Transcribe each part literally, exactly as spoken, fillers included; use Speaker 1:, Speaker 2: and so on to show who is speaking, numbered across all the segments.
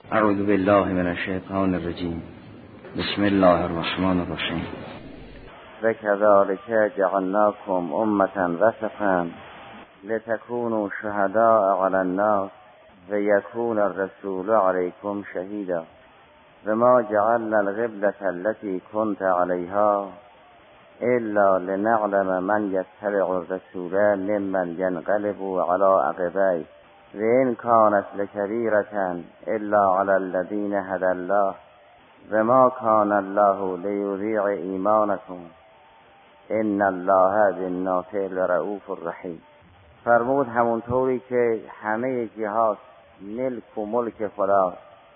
Speaker 1: اعوذ بالله من الشیطان الرجیم. بسم الله الرحمن الرحیم.
Speaker 2: و کذالک جعلناکم امة وسطا لتکونوا شهداء علی الناس و یکون الرسول علیکم شهیدا و ما جعلنا القبلة التي كنت عليها الا لنعلم من يتبع الرسول ممن ينقلب على عقبيه و این کانت لکبیرة الا علی الذین هدی الله و ما کان الله لیضیع ایمانکم ان الله بالناس لرؤوف الرحیم. فرمود همونطوری که همه جهات ملک و ملک خدا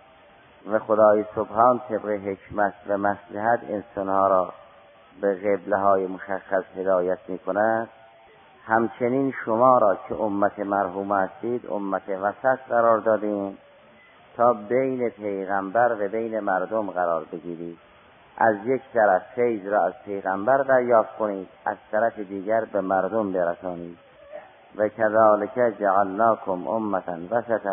Speaker 2: و خدای سبحان طبق حکمت و مصلحت انسانها را به قبله های مشخص هدایت می کند، همچنین شما را که امت مرحوم هستید امت وسط قرار دادیم تا بین پیغمبر و بین مردم قرار بگیرید. از یک طرف فیض را از پیغمبر دریافت کنید، از طرف دیگر به مردم برسانید. و کذالک جعلناکم امة وسطا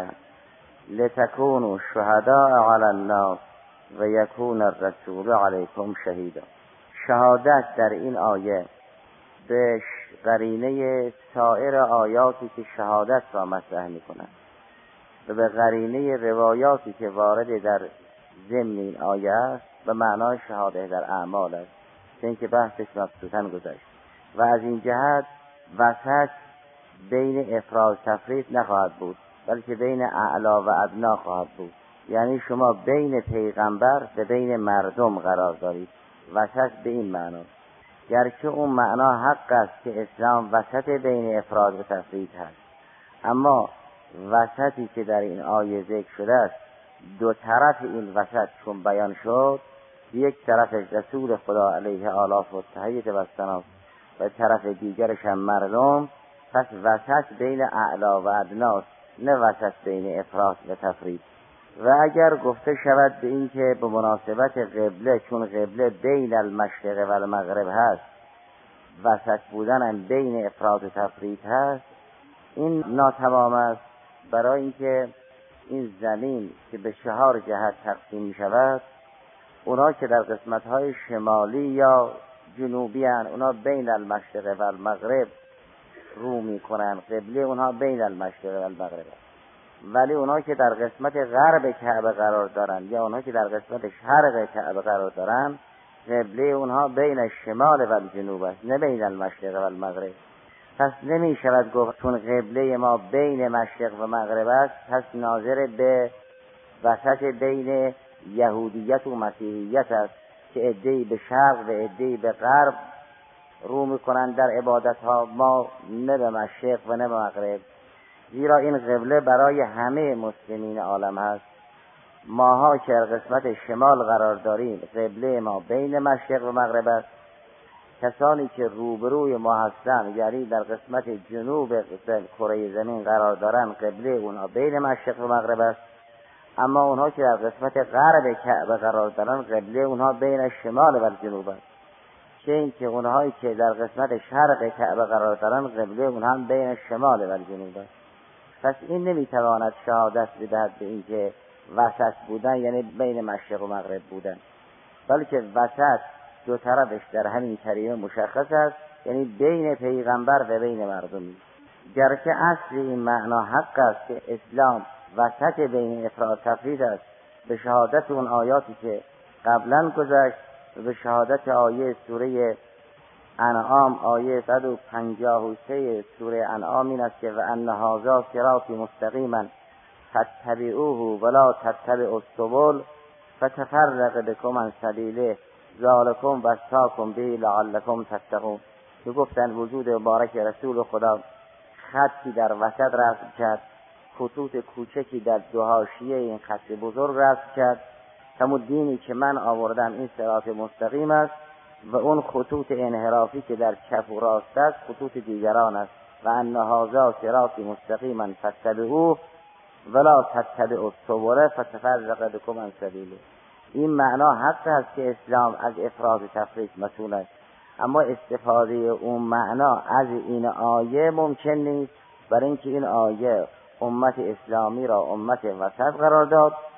Speaker 2: لتکونوا شهداء علی الناس و یکون الرسول علیکم شهیدا. شهادت در این آیه به قرینه سایر آیاتی که شهادت را مطرح می‌کنند و به قرینه روایاتی که وارد در ضمن این آیه است به معنای شهادت در اعمال است، چون که بحثش مبسوطاً گذشت. و از این جهت وسط بین افراط و تفریط نخواهد بود، بلکه بین اعلا و ادنا خواهد بود. یعنی شما بین پیغمبر و بین مردم قرار دارید. وسط به این معنا، گرچه اون معنا حق است که اسلام وسط بین افراد و تفریط هست، اما وسطی که در این آیه ذکر شده است، دو طرف این وسط چون بیان شد، یک طرف رسول خدا علیه آلاف و تحییت و سلام و طرف دیگرش هم مردم، پس وسط بین اعلا و ادناست، نه وسط بین افراد و تفریط. و اگر گفته شود به این که به مناسبت قبله، چون قبله بین المشرق و المغرب هست، وسط بودن هم بین افراد و تفریط هست، این ناتمام است. برای اینکه این زمین که به چهار جهت تقسیم می شود، اونا که در قسمت‌های شمالی یا جنوبی هستند، اونا بین المشرق و المغرب رو می کنند، قبله اونها بین المشرق و المغرب هست. ولی اونا که در قسمت غرب کعبه قرار دارن یا اونا که در قسمت شرق کعبه قرار دارن، قبله اونها بین شمال و جنوب است، نه بین المشرق و المغرب. پس نمی شود گفت چون قبله ما بین مشرق و مغرب است، پس ناظر به وسط بین یهودیت و مسیحیت است که عده‌ای به شرق و عده‌ای به غرب رو میکنند در عبادت ها، ما نه به مشرق و نه به مغرب. زیرا این قبله برای همه مسلمین عالم هست. ماها که در قسمت شمال قرار داریم، قبله ما بین مشرق و مغرب است. کسانی که روبروی ما هستند، یعنی در قسمت جنوب کره زمین قرار دارند، قبله اونها بین مشرق و مغرب است. اما اونها که در قسمت غرب کعبه قرار دارند، قبله اونها بین شمال و جنوب است. چه این که اونهایی که در قسمت شرق کعبه قرار دارند، قبله اونها بین شمال و جنوب است. پس این نمیتواند شهادت بدهد به این که وسط بودن یعنی بین مشرق و مغرب بودن، بلکه وسط دو طرفش در همین کلمه مشخص است، یعنی بین پیغمبر و بین مردمی. گرچه اصل این معنا حق است که اسلام وسط بین افراط و تفریط است، به شهادت اون آیاتی که قبلا گذشت و به شهادت آیه سوره انعام، آیه صد و پنجاه و سه سوره انعام این است که و ان هذا صراطی مستقیما فاتبعوه ولا تتبعوا السبل فتفرق بكم عن سبیله ذلکم وصاکم به لعلکم تتقون. که گفتن وجود مبارک رسول خدا خطی در وسط رسم کرد، خطوط کوچکی در دو حاشیه این خط بزرگ رسم کرد. همون دینی که من آوردم این صراط مستقیم است و اون خطوط انحرافی که در چپ و راست است خطوط دیگران است. و ان هذا صراطی مستقیما فاتبعوه ولا تتبعوا السبل فتفرق بكم عن سبیله. این معنا حق است که اسلام از افراط و تفریط مسئول است، اما استفاده اون معنا از این آیه ممکن نیست، برای اینکه این آیه امت اسلامی را امت وسط قرار داد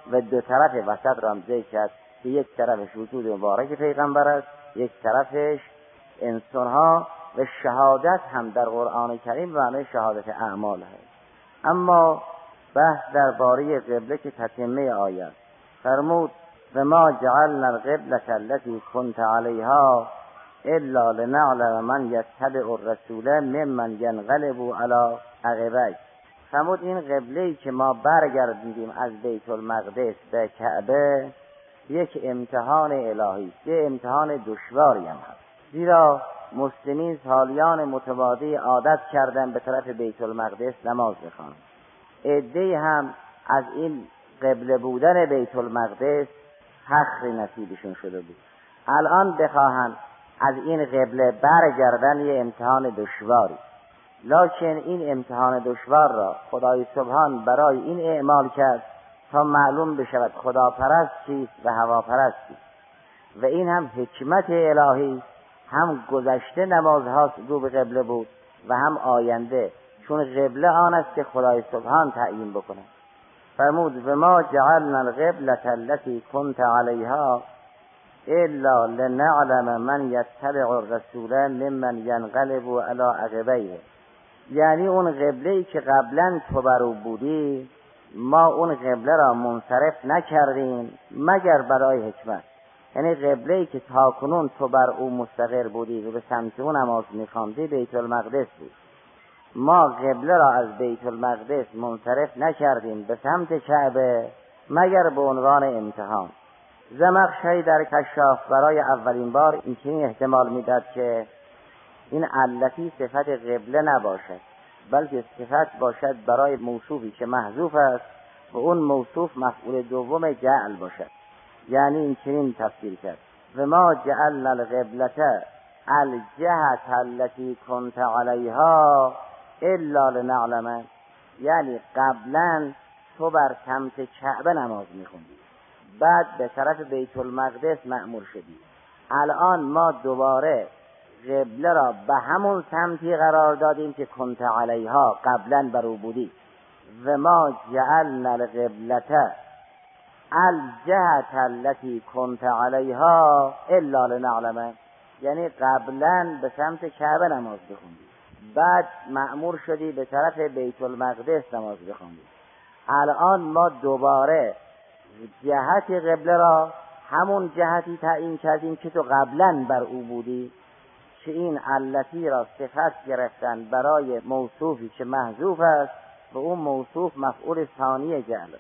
Speaker 2: و دو طرف وسط را هم ذکر کرد که یک طرفش وجود مبارک پیغمبر است، یک طرفش انسانها و شهادت هم در قرآن کریم معنی شهادت اعمال هست. اما بحث درباره قبله که تتمه آیه فرمود و ما جعلنا القبلة التي كنت عليها الا لنعلم من يتبع الرسول ممن ينقلب على عقبيه. فرمود این قبله‌ای که ما برگردیدیم از بیت المقدس به کعبه یک امتحان الهی است، یک امتحان دشواری هم هست، زیرا مسلمین سالیان متمادی عادت کردن به طرف بیت المقدس نماز بخوانند. عده‌ای هم از این قبله بودن بیت المقدس فخر نصیبشون شده بود. الان بخواهند از این قبله برگردن یه امتحان دشواری، لکن این امتحان دشوار را خدای سبحان برای این اعمال کرد تا معلوم بشود خداپرست چیست و هواپرست چیست. و این هم حکمت الهی، هم گذشته نمازها رو به قبله بود و هم آینده، چون قبله آن است که خدای سبحان تعیین بکنه. فرمود و ما جعلنا القبلة التي كنت عليها الا لنعلم من يتبع الرسول ممن ينقلب على عقبيه. یعنی اون قبله‌ای که قبلا تو بر او بودی ما اون قبله را منصرف نکردیم مگر برای حکمت. یعنی قبله‌ای که تاکنون تو بر او مستقر بودی و به سمت اون نماز می‌خواندی بیت المقدس بود، ما قبله را از بیت المقدس منصرف نکردیم به سمت کعبه مگر به عنوان امتحان. زمخشری در کشاف برای اولین بار این چنین احتمال میداد که این علتی صفت قبله نباشد، بلکه صفت باشد برای موصوفی که محذوف است و اون موصوف مفعول دوم جعل باشد. یعنی این چنین تفسیر کرد و ما جعلنا القبلة الجهة التي كنت عليها الا لنعلم. یعنی قبلا تو بر سمت کعبه نماز میخوندی، بعد به طرف بیت المقدس مأمور شدی، الان ما دوباره قبله را به همون سمتی قرار دادیم که کنت علیها قبلا بر او بودی. و ما جعلنا القبلة الجهة التي كنت عليها الا لنعلم. یعنی قبلا به سمت کعبه نماز بخوندی، بعد مأمور شدی به طرف بیت المقدس نماز بخوندی، الان ما دوباره جهت قبله را همون جهتی تعیین کردیم که تو قبلا بر او بودی. که این علتی را صفت گرفتن برای موصوفی که محذوف است و اون موصوف مفعول ثانی جعل.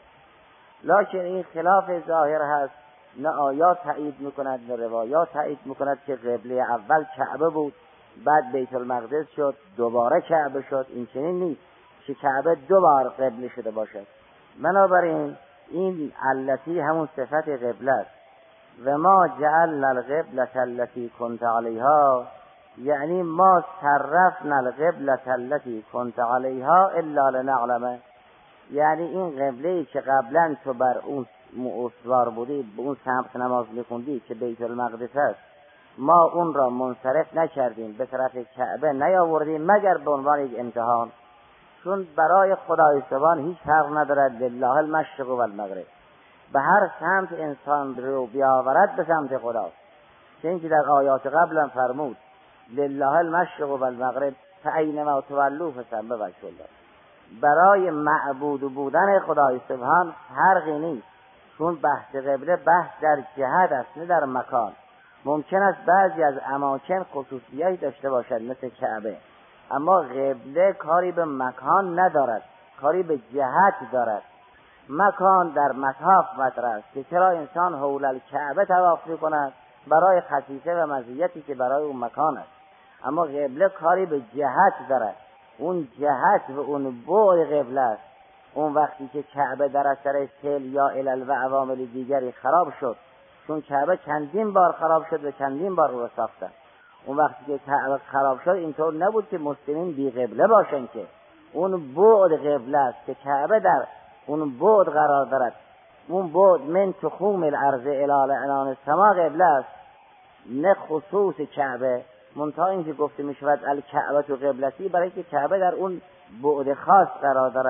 Speaker 2: لکن این خلاف ظاهر هست، نه آیات تایید میکند نه روایات تایید میکند که قبله اول کعبه بود بعد بیت المقدس شد دوباره کعبه شد. این چنین نیست که کعبه دو بار قبله شده باشد. بنابراین این علتی همون صفت قبله است. و ما جعلنا القبلة التي كنت عليها، یعنی ما صرفنا القبلة التي كنت عليها الا لنعلم. یعنی این قبله‌ای که قبلا تو بر اون استوار بودی به اون سمت نماز می‌خوندی که بیت المقدس است، ما اون را منصرف نکردیم به طرف کعبه نیاوردیم مگر به عنوان یک امتحان. چون برای خدای سبحان هیچ فرق ندارد لله المشرق و المغرب، به هر سمت انسان رو بیاورد به سمت خداست. چون که در آیات قبلا فرمود لله المشرق و المغرب فاینما تولوا فثم وجه الله. برای معبود بودن خدای سبحان فرقی نیست، چون بحث قبله بحث در جهت است نه در مکان. ممکن است بعضی از اماکن خصوصیتی داشته باشد مثل کعبه، اما قبله کاری به مکان ندارد، کاری به جهت دارد. مکان در مطاف مطرح است که چرا انسان حول الکعبه طواف می‌کند برای خصیصه و مزیتی که برای اون مکان است، اما قبله کاری به جهت دارد. اون جهت و اون بعد قبله است. اون وقتی که کعبه در اثر سیل یا علل و عوامل دیگری خراب شد، چون کعبه چندین بار خراب شد و چندین بار رو ساختن، اون وقتی که کعبه خراب شد اینطور نبود که مسلمین بی قبله باشن، که اون بعد قبله است که کعبه در اون بعد قرار دارد. اون بعد من تخوم الارض الی عنان السما قبله است، نه خصوص کعبه. منتها این که گفته می شود الکعبه تو قبلتی برای که کعبه در اون بعد خاص قرار دارد.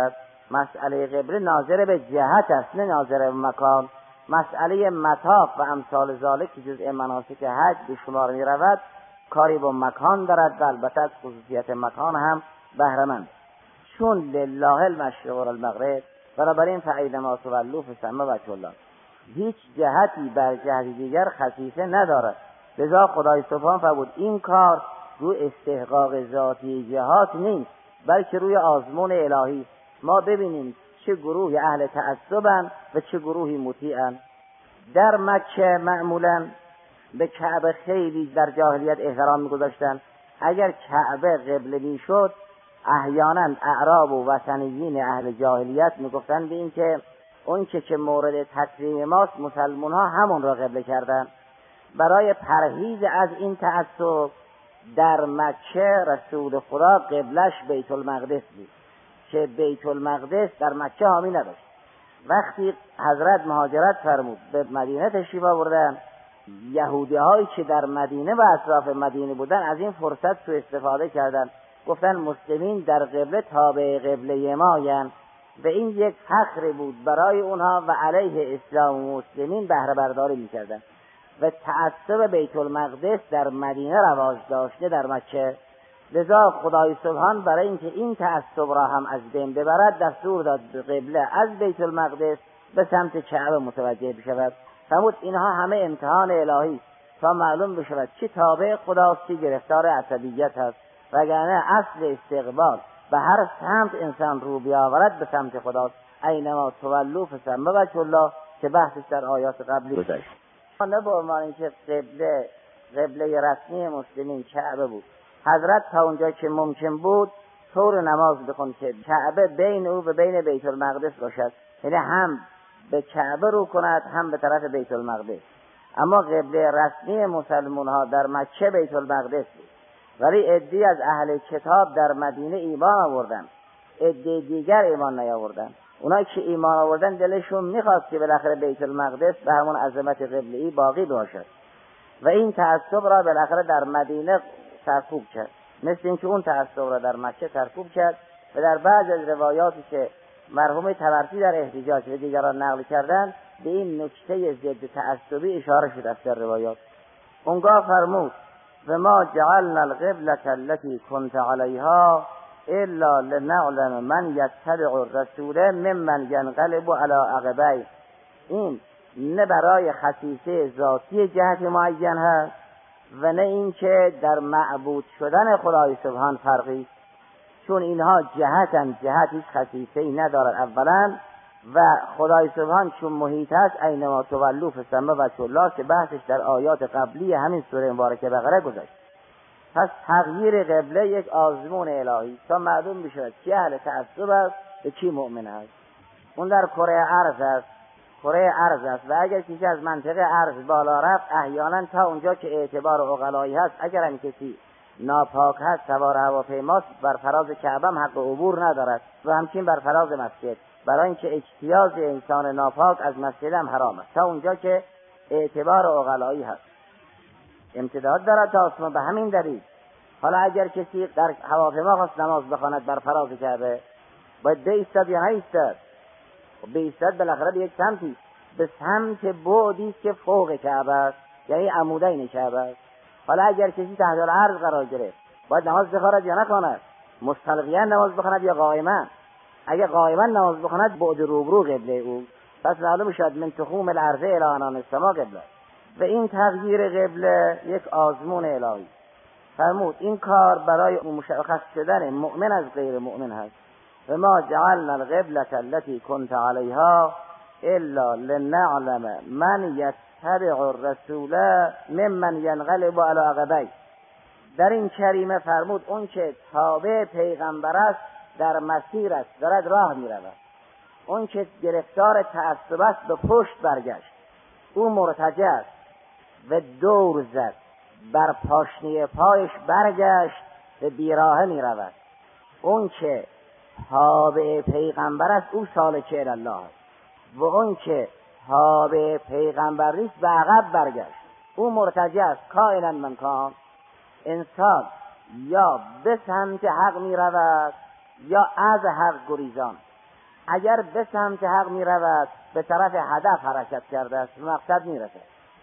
Speaker 3: مسئله قبله ناظر به جهت است، نه ناظر به مکان. مسئله مطاف و امثال ذالک که جزء مناسک حج به شمار می رود کاری با مکان دارد و البته از خصوصیت مکان هم بهره مند. چون لله المشرق و المغرب، بنابراین فاینما تولوا فثم وجه الله، هیچ جهتی بر جهت دیگر خصیصه ندارد. لذا خدای سبحان فرمود این کار روی استحقاق ذاتی جهات نیست، بلکه روی آزمون الهی. ما ببینیم چه گروهی اهل تعصبن و چه گروهی مطیعن. در مکه معمولا به کعبه خیلی در جاهلیت احترام می‌گذاشتن. اگر کعبه قبله میشد احیانا اعراب و وثنیین اهل جاهلیت میگفتن به این که اون که که مورد تکریم ماست مسلمان ها همون را قبله کردن. برای پرهیز از این تعصب در مکه رسول خدا قبلش بیت المقدس بود که بیت المقدس در مکه حامی نداشت. وقتی حضرت مهاجرت فرمود به مدینه تشریف آوردن، یهودی هایی که در مدینه و اطراف مدینه بودن از این فرصت سوء استفاده کردن، گفتن مسلمین در قبله تابع قبله ماین و این یک فخر بود برای اونها و علیه اسلام و مسلمین بهره برداری میکردن و تعصب بیت المقدس در مدینه رواج داشته در مکه. لذا خدای سبحان برای اینکه این تعصب را هم از بین ببرد دستور داد قبله از بیت المقدس به سمت کعبه متوجه بشود. فرمود اینها همه امتحان الهی تا معلوم بشود چه تابع خداست چه گرفتار عصبیت هست، وگرنه اصل استقبال به هر سمت انسان رو بیاورد به سمت خداست. اینما تولوا فثم وجه الله که بحثش در آیات قبلی گذشت. نه به عنوان اینکه قبله قبله رسمی مسلمین کعبه بود، حضرت تا اونجا که ممکن بود طور نماز بخون که کعبه بین او و بین بیت المقدس باشد، یعنی هم به کعبه رو کند هم به طرف بیت المقدس. اما قبله رسمی مسلمان ها در مکه بیت المقدس بود، ولی عده‌ای از اهل کتاب در مدینه ایمان آوردن، عده دیگر ایمان نیاوردن. اونایی که ایمان آوردن دلشون میخواست که بالاخره بیت المقدس به همون عظمت قبله‌ای باقی باشد و این تعصب را بالاخره در مدینه سرکوب کرد، مثل اینکه اون تعصب را در مکه سرکوب کرد. و در بعض از روایاتی که مرحوم طبرسی در احتجاج و دیگران نقل کردن به این نکته ضد تعصبی اشاره شده است در روایات. اونگاه فرمود و ما جعلنا القبلة التي كنت عليها الا لنعلم من يتبع الرسول ممن ينقلب على عقبيه. این نه برای خصیصه ذاتی جهت معین هست و نه اینکه در معبود شدن خدای سبحان فرقی، چون اینها جهتن، جهت هیچ خصیصه‌ای ندارد اولا، و خدای سبحان چون محیط است اینما تولوا فثم وجه الله که بحثش در آیات قبلی همین سوره مبارکه بقره گذشت. پس تغییر قبله یک آزمون الهی تا معلوم بشود کی اهل تعصب است و کی مؤمن است. اون در کره ارض است، کره ارض است و اگر کسی از منطقه ارض بالا رفت احیانا تا اونجا که اعتبار عقلایی هست، اگر هم کسی ناپاک هست سوار هواپیماست بر فراز کعبه هم حق عبور ندارد و همچنین بر فراز مسجد، برای اینکه اجتیاز انسان ناپاک از مسجد هم حرام است تا اونجا که اعتبار عقلایی هست. امتداد دارد تا آسمان. به همین دلیل حالا اگر کسی در هواپیما خواست نماز بخواند بر فراز کعبه باید بایستد یا نایستد؟ بایستد بالاخره به یک سمتی، به سمت بعدی که فوق کعبه است، یعنی عمودین کعبه است. حالا اگر کسی تحت الارض قرار گرفت باید نماز بخواند یا نخواند؟ مستلقیاً نماز بخواند یا قائما؟ اگر قائما نماز بخواند بعد روبرو قبله او، پس معلوم شد من تخوم الارض الی عنان السما قبله. و این تغییر قبله یک آزمون الهی. فرمود این کار برای مشخص شدن مؤمن از غیر مؤمن هست. و ما جعلنا القبلة التي كنت عليها الا لنعلم من يتبع الرسول ممن ينقلب على عقبيه. در این کریمه فرمود اون که تابع پیغمبر است در مسیر است، دارد راه می رود. اون که گرفتار تعصب است به پشت برگشت، او مرتجع است و دور زد، بر پاشنی پایش برگشت و بیراهه می رود. اون که تابع پیغمبر است او سالک الی الله است و اون که تابع پیغمبر نیست به عقب برگشت، او مرتجع است. کائنا من کان، انسان یا به سمت حق می رود یا از حق گریزان. اگر به سمت حق می رود به طرف هدف حرکت کرده است، مقصد می رسد.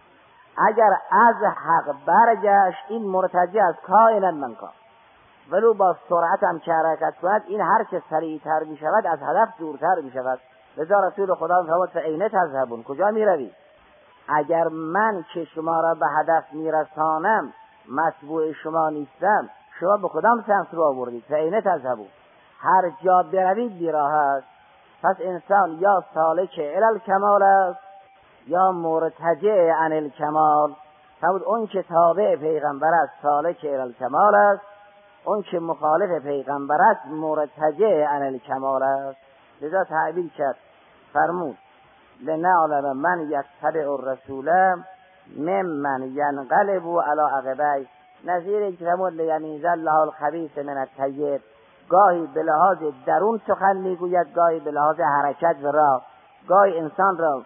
Speaker 3: اگر از حق برگشت این مرتجع از کائنا من کان، ولو با سرعت هم که حرکت کند این هر چه سریعتر می شود از هدف دورتر می شود. لذا رسول خدا می فرماید فأین تذهبون، کجا می روید؟ اگر من که شما را به هدف می رسانم متبوع شما نیستم، شما به کدام سمت رو آوردید؟ فأین تذهبون، هر جا بروید بیراه است. پس انسان یا سالک الی الکمال است یا مرتجع عن الکمال. فرمود اون که تابع پیغمبر است سالک الی الکمال است، اون که مخالف پیغمبر است مرتجع عن الکمال است. لذا تعبیر کرد فرمود لنعلم من یتبع الرسول ممن ینقلب علی عقبیه، نظیر این که فرمود لیمیز الله الخبیث من الطیب. گاهی به لحاظ درون سخن میگوید، گاهی به لحاظ حرکت و راه. گاهی انسان را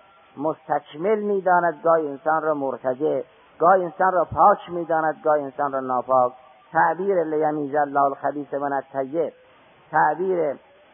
Speaker 3: مستکمل میداند، گاهی انسان را مرتجع، گاهی انسان را پاک میداند، گاهی انسان را ناپاک. تعبیر لیمیز الله الخبیث من الطیب، تعبیر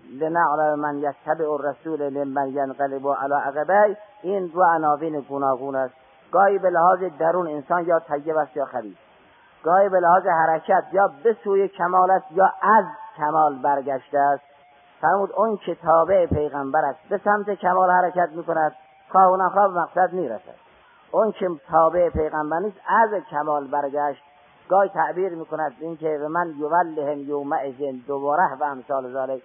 Speaker 3: لنعلم من یتبع الرسول ممن ینقلب علی عقبیه، این دو عناوین گوناگون است. گاهی به لحاظ درون انسان یا طیب است یا خبیث، گاهی به لحاظ حرکت یا به سوی کمال است یا از کمال برگشته است. فرمود اون که تابع پیغمبر است به سمت کمال حرکت میکند، خواه و نخواه مقصد میرسد. اون که تابع پیغمبر نیست از کمال برگشت. گاهی تعبیر میکند این که من یولهم یومئذ دوباره و امثال ذالک،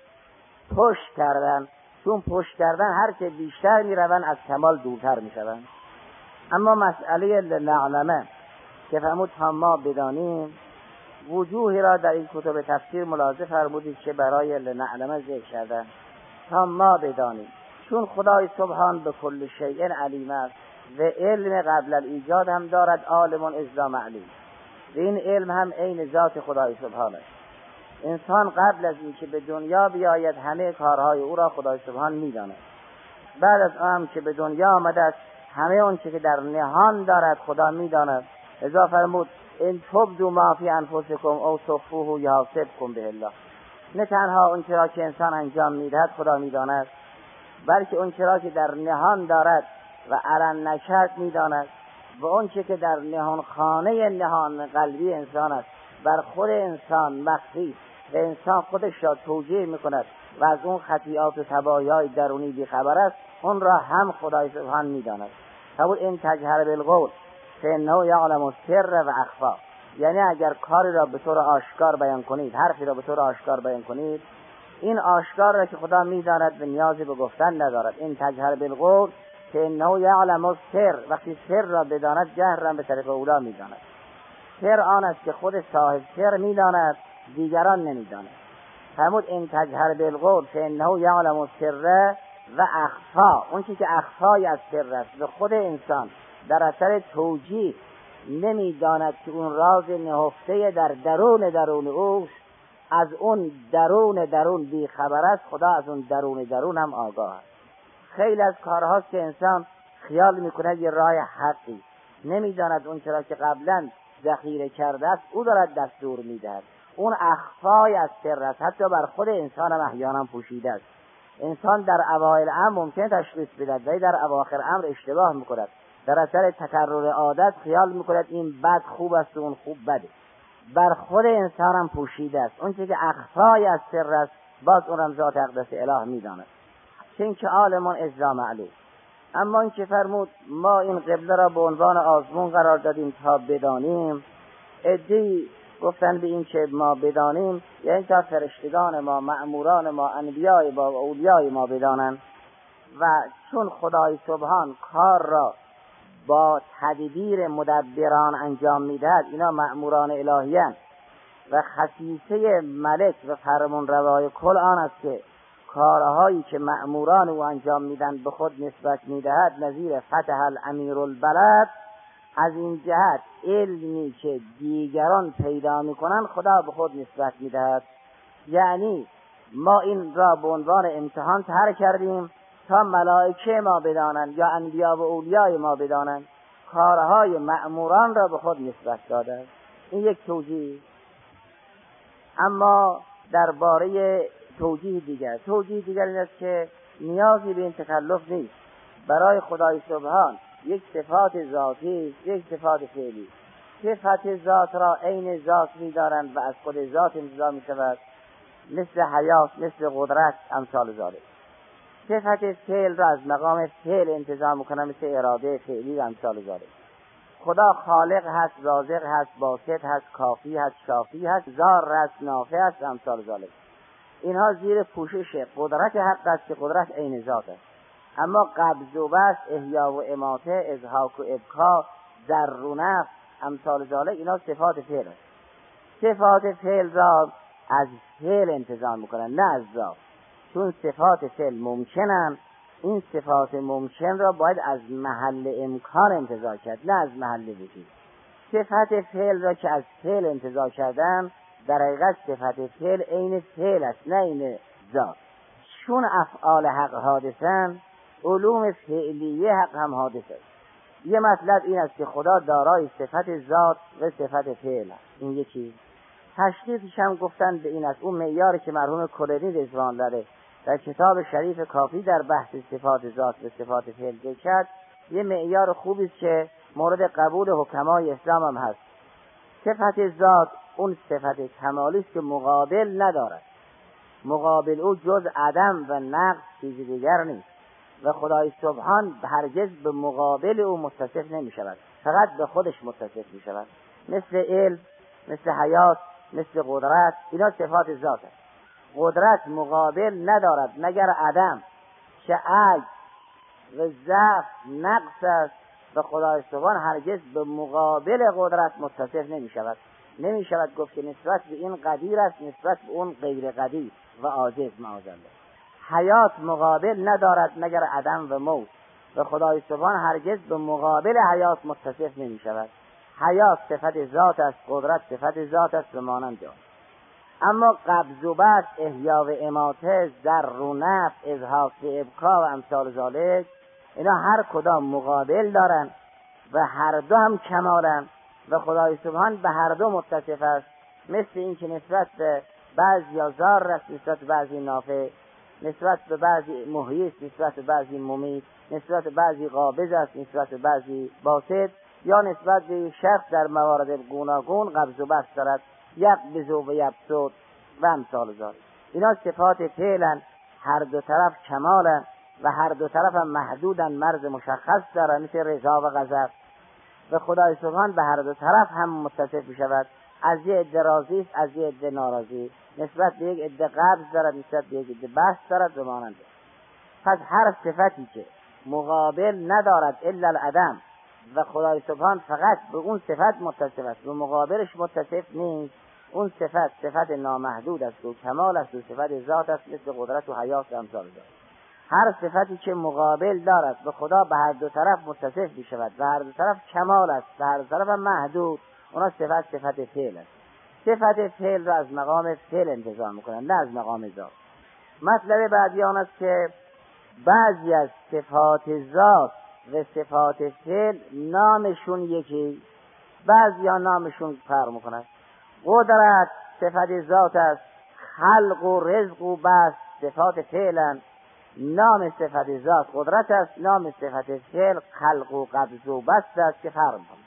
Speaker 3: پشت کردن، چون پشت کردن هر که بیشتر میروند از کمال دورتر میشوند. اما مسئله لنعلمه که فرمود تا ما بدانیم، وجوهی را در این کتب تفسیر ملاحظه فرمودید که برای لنعلمه ذکر کردن تا ما بدانیم، چون خدای سبحان به کل شیء علیم است و علم قبل الایجاد هم دارد، عالم اذا معلوم، و این علم هم عین ذات خدای سبحان است. انسان قبل از اینکه به دنیا بیاید همه کارهای او را خدای سبحان میداند. بعد از آن که به دنیا آمده است همه اون چه که در نهان دارد خدا میداند. لذا فرمود ان تبدوا ما فی انفسکم او تخفوه یحاسبکم به الله. نه تنها اون چرا که انسان انجام میدهد خدا میداند، بلکه اون چرا که در نهان دارد و علن نکرد میداند، و اون چه که در نهان خانه نهان قلبی انسان است بر خود انسان مخفی و انسان خودش را توجیه میکند و از اون خطیئات و تباهی‌های درونی بیخبر است، اون را هم خدای سبحان میداند. فرمود این تجهر بالقول فانه یعلم السر و اخفا، یعنی اگر کاری را به طور آشکار بیان کنید، حرفی را به طور آشکار بیان کنید، این آشکار را که خدا میداند و نیازی به گفتن ندارد. این تجهر بالقول فانه یعلم السر، وقتی سر را بداند جهر را به طریق اولا میداند. سر آن است که خود صاحب سر میداند، دیگران نمیداند. فرمود این تجهر بالقول فانه یعلم السر و اخفا، اون چیزی که اخفای از سر است به خود انسان در اثر توجیه نمیداند که اون راز نهفته در درون درون اوست، از اون درون درون بی خبر است. خدا از اون درون درون هم آگاه است. خیلی از کارهاست که انسان خیال میکند یه راه حقی، نمیداند اون چرا که قبلا ذخیره کرده است او دارد دستور میدهد. اون اخفای از سر است، حتی بر خود انسان هم احیانا پوشیده است. انسان در اوایل امر ممکن تشخیص بدهد ولی در اواخر امر اشتباه میکند. در اثر تکرر عادت خیال میکند این بد خوب است و اون خوب بده. بر خود انسان هم پوشیده است. اون چیزی که اخفای از سر است باز اونم ذات اقدس اله میداند، چون که عالمون اذا معلوم. اما این که فرمود ما این قبله را به عنوان آزمون قرار دادیم تا بدانیم، عده‌ای گفتن به این که ما بدانیم یعنی تا فرشتگان ما، مأموران ما، انبیای ما و اولیای ما بدانند. و چون خدای سبحان کار را با تدبیر مدبران انجام میدهد، اینا مأموران الهیان و خصیصه ملک و فرمان روای کل آن است که کارهایی که مأموران او انجام میدن به خود نسبت میدهد، نظیر فتح الامیر البلد. از این جهت علمی که دیگران پیدا میکنن خدا به خود نسبت میدهد. یعنی ما این را به عنوان امتحان طرح کردیم تا ملائکه ما بدانند یا انبیا و اولیای ما بدانند، کارهای مأموران را به خود نسبت داده. این یک توجیه. اما درباره توجیه دیگر، توجیه دیگر این است که نیازی به این تکلف نیست. برای خدای سبحان یک صفات ذاتی، یک صفات فعلی. صفت ذات را عین ذات می‌دارند و از خود ذات انتزاع می‌شود، مثل حیات، مثل قدرت، امثال ذلک. صفت فعل را از مقام فعل انتزاع می‌کنند، مثل اراده فعلی و امثال ذلک. خدا خالق هست، رازق هست، باسط هست، کافی هست، شافی هست، ضار هست، نافع هست، امثال ذلک. اینها زیر پوشش قدرت حق است که قدرت عین ذات است. اما قبض و بسط، احیا و اماته، اضحاک و ابکا، در و نفس، امثال ذلک، اینا صفات فعل است. صفات فعل را از فعل انتزاع میکنن، نه از ذات. چون صفات فعل ممکنن، این صفات ممکن را باید از محل امکان انتزاع کرد، نه از محل وجود. صفت فعل را که از فعل انتزاع کردن، در حقیقت صفت فعل عین فعل است، نه عین ذات. چون افعال حق حادثن، علوم فعلیه حق هم حادث است. یه مطلب این است که خدا دارای صفت ذات و صفت فعل است. این یه چیز. تشخیصش هم گفتن به این است. اون معیاری که مرحوم کلینی رضوان داره در کتاب شریف کافی در بحث صفات ذات و صفات فعل ذکر کرد، یه معیار خوبی است که مورد قبول حکمای اسلام هم هست. صفت ذات اون صفت کمالی است که مقابل ندارد. مقابل او جز عدم و نقص چیزی دیگر نیست و خدای سبحان هرگز به مقابل او متصف نمی شود، فقط به خودش متصف می شود. مثل علم، مثل حیات، مثل قدرت، اینا صفات ذات است. قدرت مقابل ندارد مگر عدم، چه عجز و ضعف نقص است و خدای سبحان هرگز به مقابل قدرت متصف نمی شود. نمی شود گفت که نسبت به این قدیر است، نسبت به اون غیر قدیر و عاجز معاذالله. حیات مقابل ندارد مگر عدم و موت و خدای سبحان هرگز به مقابل حیات متصف نمی شود. حیات صفت ذات است، قدرت صفت ذات است و مانند آن. اما قبض و بسط، احیا و اماته، ضر و نفع، اضحاک و ابکا و امثال ذلک، اینا هر کدام مقابل دارن و هر دو هم کمالن و خدای سبحان به هر دو متصف است. مثل این که نسبت به بعضی ضار است، نسبت به بعضی نافع، نسبت به بعضی محیی است، نسبت به بعضی ممیت، نسبت به بعضی قابض است، نسبت به بعضی باسط، یا نسبت به شخص در موارد گوناگون قبض و بسط دارد، یقبض و یبسط و امثال ذلک. اینا صفات فعلن، هر دو طرف کمالن و هر دو طرف هم محدودن، مرز مشخص دارن، مثل رضا و غضب و خدای سبحان به هر دو طرف هم متصف می شود. از یه عده راضی است، از یه عده ناراضی، نسبت به یک عده قبض دارد، نسبت به یک عده بسط دارد و مانند. پس هر صفتی که مقابل ندارد الا العدم و خدای سبحان فقط به اون صفت متصف است و مقابلش متصف نیست، اون صفت صفت نامحدود است و کمال است و صفت ذات است، مثل قدرت و حیات و امثال ذلک. هر صفتی که مقابل دارد و خدا به هر دو طرف متصف می شود و هر دو طرف کمال است و هر دو طرف محدود، اونا صفت صفت فعل است. صفت فعل را از مقام فعل انتزاع میکنن، نه از مقام ذات. مطلب بعدی آن است که بعضی از صفات ذات و صفات فعل نامشون یکی، بعضی ها نامشون فرق میکنن. قدرت صفت ذات است، خلق و رزق و بسط صفات فعلن. نام صفت ذات قدرت است، نام صفت فعل خلق و قبض و بسط است که فرق میکنه.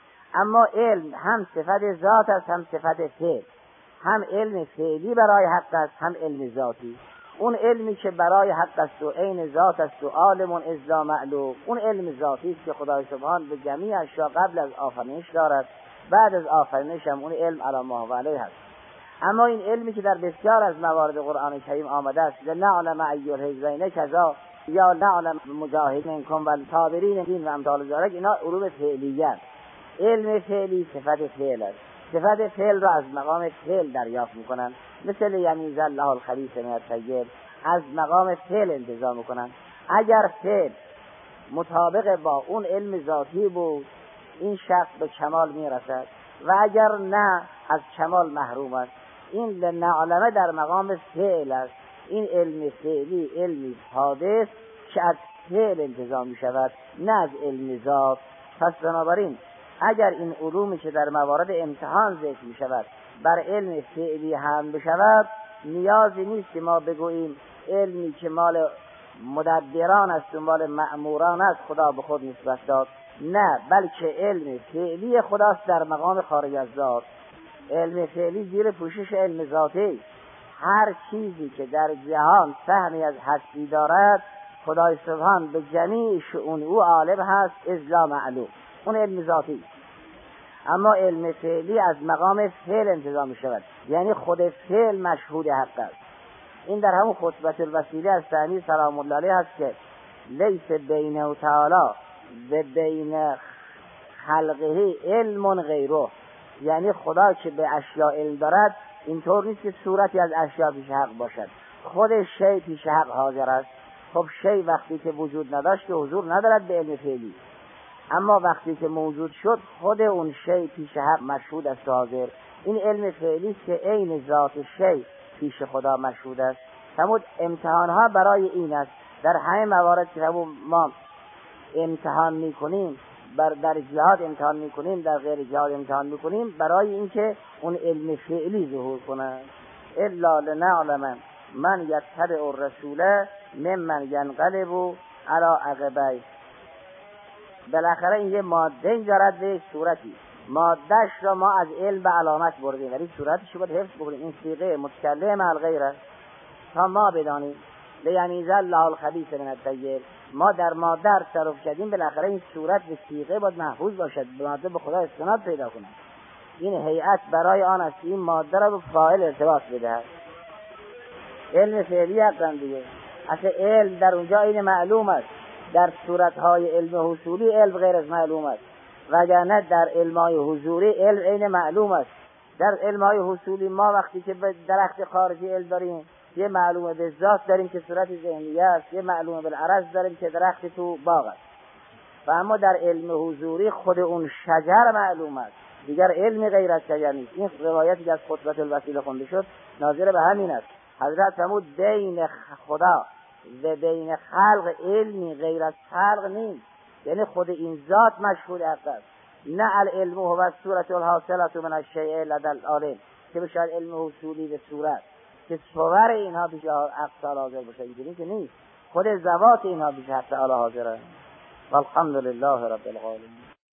Speaker 3: اما علم هم صفت ذات است، هم صفت فعل. هم علم فعلی برای حق است، هم علم ذاتی. اون علمی که برای حق است و عین ذات است و عالم اذا معلوم، اون علم ذاتی است که خدای سبحان به جمیع اشیا قبل از آفرینش دارد، بعد از آفرینش هم اون علم علی ما و علیه هست. اما این علمی که در بسیار از موارد قرآن کریم آمده است، نعلم ای الحزبین کذا یا نعلم مجاهدین کن و صابرین دین و امثال ذلک، اینا علوم فعلیه است. علم فعلی صفت فعل است. صفت فعل را از مقام فعل دریافت میکنن، مثل یمیز الله الخبیث من الطیب، از مقام فعل انتزاع میکنن. اگر فعل مطابق با اون علم ذاتی بود، این شخص به کمال میرسد و اگر نه از کمال محروم است. این لنعلمه در مقام فعل است. این علم فعلی علمی حادث که از فعل انتزاع می شود، نه از علم ذات. پس بنابراین اگر این علومی که در موارد امتحان ذکر می شود بر علم فعلی هم بشود، نیازی نیست که ما بگوییم علمی که مال مدبران است، دنبال مأموران است خدا به خود نسبت داد. نه، بلکه علم فعلی خداست در مقام خارج از ذات. علم فعلی زیر پوشش علم ذاتی. هر چیزی که در جهان فهمی از هستی دارد خدای سبحان به جمیع شؤون او عالم هست، اذ معلوم، اون علم ذاتی. اما علم فعلی از مقام فعل انتزاع می شود، یعنی خود فعل مشهود حق است. این در همون خطبه الوسیله از ثانی سلام الله علیه هست که لیس بینه و تعالی و بین خلقه علم غیره، یعنی خدا که به اشیاء علم دارد اینطور نیست که صورتی از اشیاء پیش حق باشد، خود شی پیش حق حاضر است. خب شی وقتی که وجود نداشت حضور ندارد به علم فعلی، اما وقتی که موجود شد خود اون شی پیش حق مشهود است و حاضر. این علم فعلی است که عین ذات شی پیش خدا مشهود است. همون امتحان ها برای این است. در همه موارد که ما امتحان میکنیم، بر در جهاد امتحان میکنیم، در غیر جهاد امتحان میکنیم، برای اینکه اون علم فعلی ظهور کنه. الا لنعلم من یتبع الرسول ممن ینقلب علی عقبیه. بالاخره این یه ماده دارد به صورتی، مادهش را ما از علم به علامت بردیم، ولی صورتش رو باید حفظ بکنیم. این صیغه متکلم الغیره تا ما بدانیم لیمیز الله الخبیث من الطیب. ما در ماده تصرف کردیم، بالاخره این صورت به صیغه باید محفوظ باشد، ماده به خدا استناد پیدا کنه. این هیئت برای آن است این ماده را به فاعل ارتباط بدهد. علم فعلی هستن دیگه. اصلا علم در اونجا این معلوم است، در صورتهای علم حصولی علم غیر از معلوم است، وگرنه در علمای حضوری علم این معلوم است. در علمای حصولی ما وقتی که به درخت خارجی علم داریم، یه معلومه به ذات داریم که صورت ذهنیه است، یه معلومه بالعرض داریم که درخت تو باغ است. و اما در علم حضوری خود اون شجر معلوم است، دیگر علم غیر از شجر نیست. این روایتی که از خطبه الوسیله خونده شد ناظر به همین است. حضرت فرمود بین خدا و بین خلق علمی غیر از خلق نیست، یعنی خود این ذات مشهود حق است. نه العلم هو الصورة الحاصلة من الشیء لدى العالم، که بشه علم حصولی به صورت که صور اینها بیش حق تعالی حاضر باشه، این که نیست، خود ذوات اینها بیش حق تعالی حاضره. والحمد لله رب العالمین.